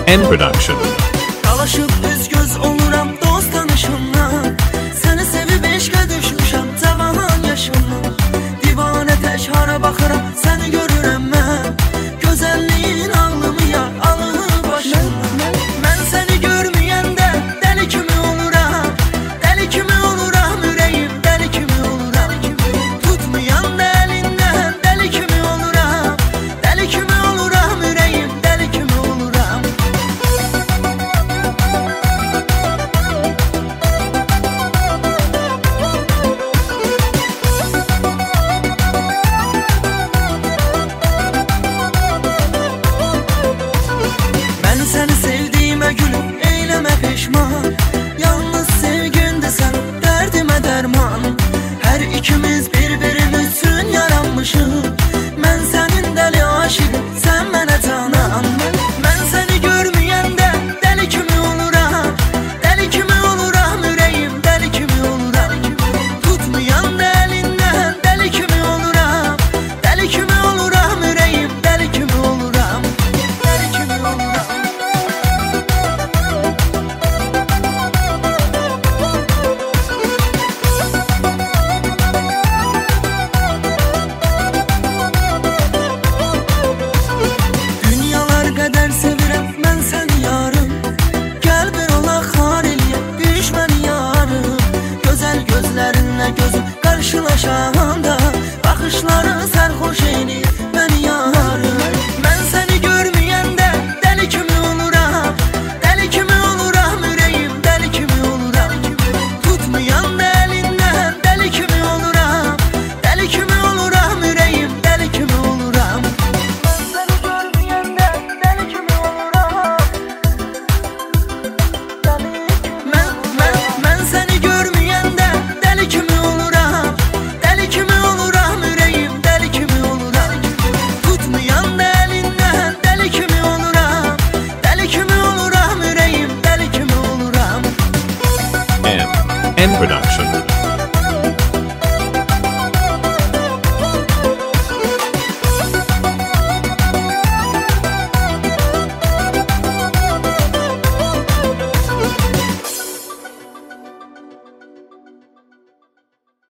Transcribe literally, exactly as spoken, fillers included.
N Production. Dalaşıb üz göz oluram dost tanışımdan, səni sevib eşqə düşmüşəm cavan yaşımdan. Divanə tək hara baxıram, səni görürəm mən, gözəlliyin ağlımı yar alır başımdan. Mən səni görməyəndə dəli kimi oluram, dəli kimi oluram, ürəyim dəli kimi oluram. Tutmayanda əlindən dəli kimi oluram, dəli kimi oluram, ürəyim dəli kimi oluram. Mən səni sevdiyimə gülüm, eyləmə peşman, yalnız sevgindi sən dərdimə dərman. Hər ikimiz bir-birimiz üçün yaranmışıq,